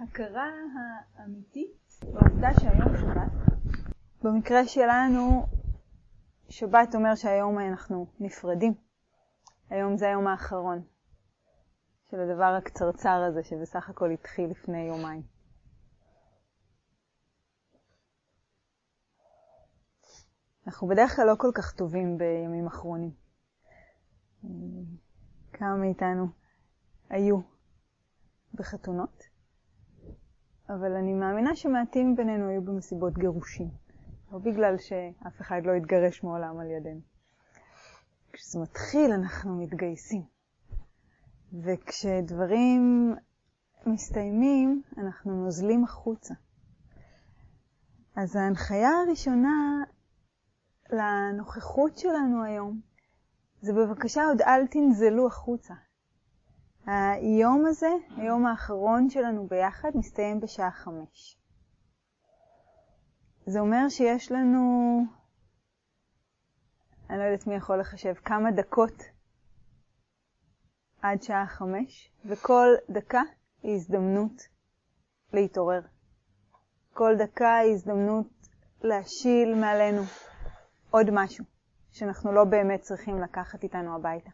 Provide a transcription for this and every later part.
הכרה האמיתית בעובדה שהיום שבת. במקרה שלנו, שבת אומר שהיום אנחנו נפרדים. היום זה היום האחרון של הדבר הקצרצר הזה שבסך הכל התחיל לפני יומיים. אנחנו בדרך כלל לא כל כך טובים בימים אחרונים. כמה מאיתנו היו בחתונות, אבל אני מאמינה שמעטים בינינו היו במסיבות גירושים. לא בגלל שאף אחד לא התגרש מעולם על ידינו. כשזה מתחיל אנחנו מתגייסים. וכשדברים מסתיימים אנחנו נוזלים החוצה. אז ההנחיה הראשונה לנוכחות שלנו היום זה בבקשה עוד אל תנזלו החוצה. היום הזה, היום האחרון שלנו ביחד, מסתיים בשעה 5. זה אומר שיש לנו, אני לא יודעת מי יכול לחשב, כמה דקות עד שעה 5, וכל דקה היא הזדמנות להתעורר. כל דקה היא הזדמנות להשיל מעלינו עוד משהו שאנחנו לא באמת צריכים לקחת איתנו הביתה.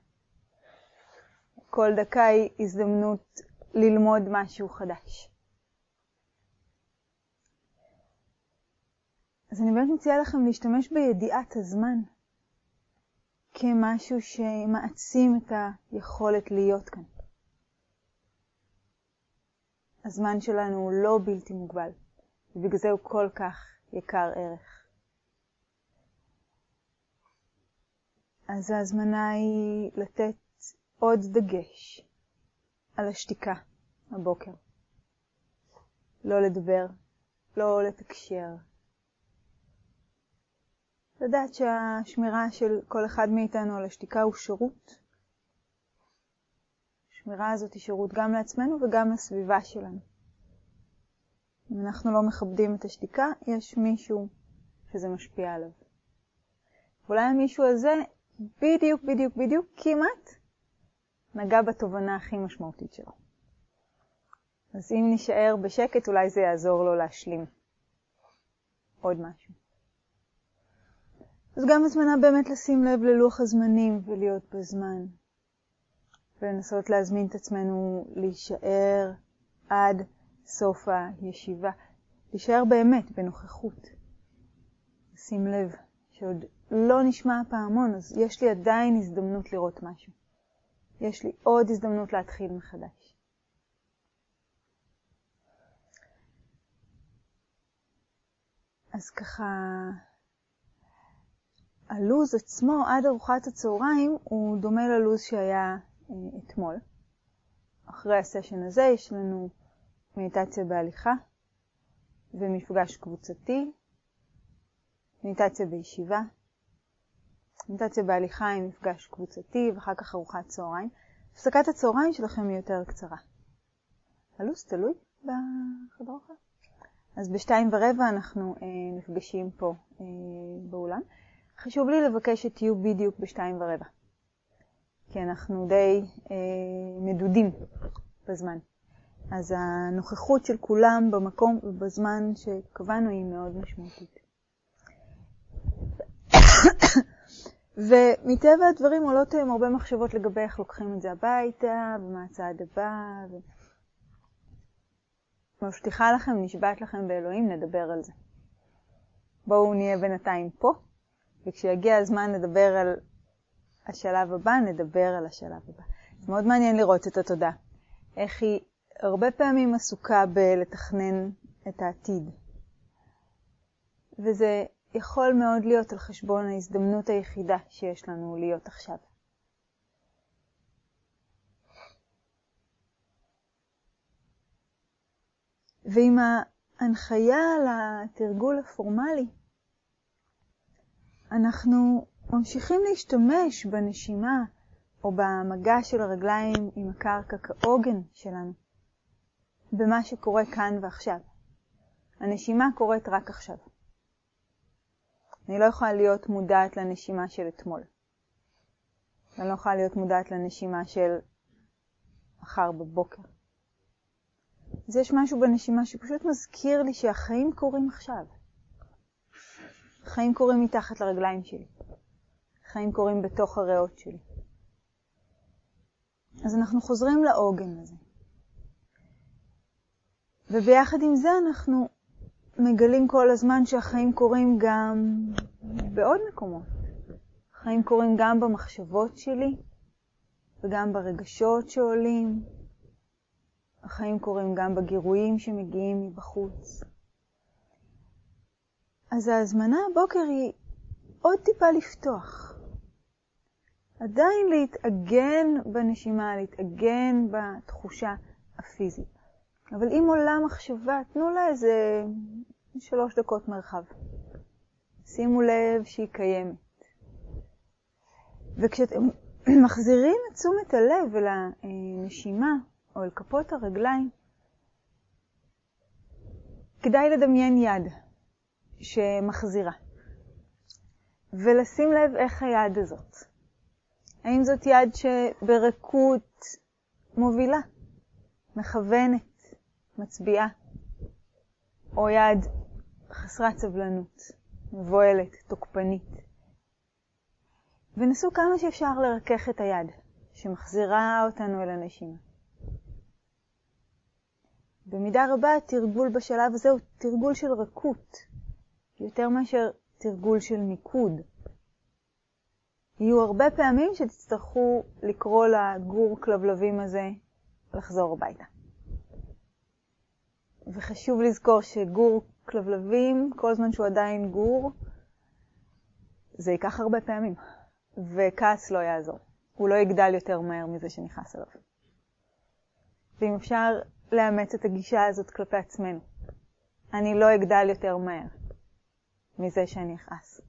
כל דקה היא הזדמנות ללמוד משהו חדש. אז אני באמת מציעה לכם להשתמש בידיעת הזמן כמשהו שמעצים את היכולת להיות כאן. הזמן שלנו הוא לא בלתי מוגבל, ובגלל זה הוא כל כך יקר ערך. אז ההזמנה היא לתת עוד דגש על השתיקה הבוקר. לא לדבר, לא לתקשר. לדעת שהשמירה של כל אחד מאיתנו על השתיקה הוא שירות. השמירה הזאת היא שירות גם לעצמנו וגם לסביבה שלנו. אם אנחנו לא מכבדים את השתיקה, יש מישהו שזה משפיע עליו. ואולי המישהו הזה בדיוק כמעט נגע בתובנה הכי משמעותית שלו. אז אם נשאר בשקט, אולי זה יעזור לו להשלים עוד משהו. אז גם הזמנה באמת לשים לב ללוח הזמנים ולהיות בזמן. ולנסות להזמין את עצמנו להישאר עד סוף הישיבה. להישאר באמת בנוכחות. לשים לב שעוד לא נשמע פעמון, אז יש לי עדיין הזדמנות לראות משהו. יש לי עוד הזדמנות להתחיל מחדש. אז ככה, הלוז עצמו עד ארוחת הצהריים הוא דומה ללוז שהיה אתמול. אחרי הסשן הזה יש לנו מדיטציה בהליכה ומפגש קבוצתי, מדיטציה בישיבה, מדיטציה בהליכה עם מפגש קבוצתי ואחר כך ארוחת צהריים. הפסקת הצהריים שלכם היא יותר קצרה. הלו"ז תלוי בחדר אוכל. אז 2:15 אנחנו נפגשים פה באולם. חשוב לי לבקש שתהיו בדיוק 2:15. כי אנחנו די מדודים בזמן. אז הנוכחות של כולם במקום ובזמן שקבענו היא מאוד משמעותית. ומטבע הדברים עולות הרבה מחשבות לגבי איך לוקחים את זה הביתה, ומה הצעד הבא. מבטיחה לכם, נשבעת לכם באלוהים, נדבר על זה. בואו נהיה בינתיים פה, וכשיגיע הזמן לדבר על השלב הבא, נדבר על השלב הבא. זה מאוד מעניין לראות את התודעה. איך היא הרבה פעמים עסוקה בלתכנן את העתיד. וזה יכול מאוד להיות על חשבון ההזדמנות היחידה שיש לנו להיות עכשיו. ועם ההנחיה לתרגול הפורמלי, אנחנו ממשיכים להשתמש בנשימה או במגע של הרגליים עם הקרקע כעוגן שלנו, במה שקורה כאן ועכשיו. הנשימה קורית רק עכשיו. אני לא יכולה להיות מודעת לנשימה של אתמול. אני לא יכולה להיות מודעת לנשימה של מחר בבוקר. אז יש משהו בנשימה שפשוט מזכיר לי שהחיים קורים עכשיו. החיים קורים מתחת לרגליים שלי. החיים קורים בתוך הריאות שלי. אז אנחנו חוזרים לעוגן הזה. וביחד עם זה אנחנו מגלים כל הזמן שהחיים קורים גם בעוד מקומות. החיים קורים גם במחשבות שלי, וגם ברגשות שעולים. החיים קורים גם בגירויים שמגיעים מבחוץ. אז ההזמנה הבוקר היא עוד טיפה לפתוח. עדיין להתאגן בנשימה, להתאגן בתחושה הפיזית. אבל אם עולה מחשבה, תנו לה איזה 3 דקות מרחב. שימו לב שהיא קיימת. וכשאתם מחזירים את תשומת הלב אל הנשימה או אל כפות הרגליים, כדאי לדמיין יד שמחזירה. ולשים לב איך היד הזאת. האם זאת יד שברקות מובילה, מכוונת, מצביעה, או יד חסרת סבלנות, מבועלת, תוקפנית. ונסו כמה שאפשר לרכך את היד שמחזירה אותנו אל הנשימה. במידה רבה התרגול בשלב הזה הוא תרגול של רכות, יותר מאשר תרגול של מיקוד. יהיו הרבה פעמים שתצטרכו לקרוא לגור כלבלבים הזה לחזור הביתה. וחשוב לזכור שגור כלבלבים, כל זמן שהוא עדיין גור, זה ייקח הרבה פעמים. וכעס לא יעזור. הוא לא יגדל יותר מהר מזה שנכנס אליו. ואם אפשר לאמץ את הגישה הזאת כלפי עצמנו, אני לא אגדל יותר מהר מזה שאני אכעס.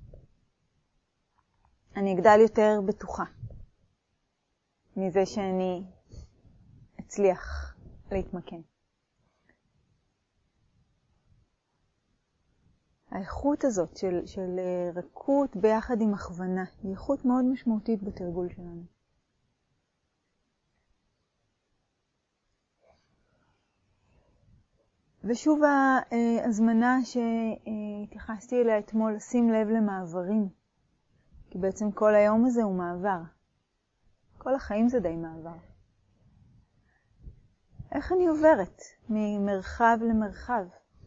אני אגדל יותר בטוחה מזה שאני אצליח להתמקן. האיכות הזאת של רכות ביחד עם הכוונה היא איכות מאוד משמעותית בתרגול שלנו. ושוב ההזמנה שהתייחסתי אליה אתמול, לשים לב למעברים. כי בעצם כל היום הזה הוא מעבר. כל החיים זה די מעבר. איך אני עוברת ממרחב למרחב?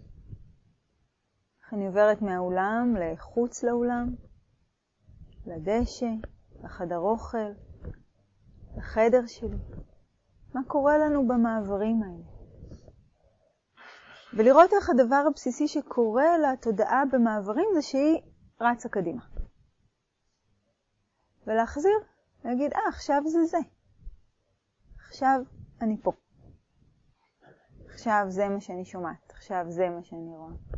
איך אני עוברת מהאולם לחוץ לאולם, לדשא, לחדר אוכל, לחדר שלי? מה קורה לנו במעברים האלה? ולראות איך הדבר הבסיסי שקורה לתודעה במעברים זה שהיא רצה קדימה. ולהחזיר, להגיד, עכשיו זה. עכשיו אני פה. עכשיו זה מה שאני שומעת, עכשיו זה מה שאני רואה.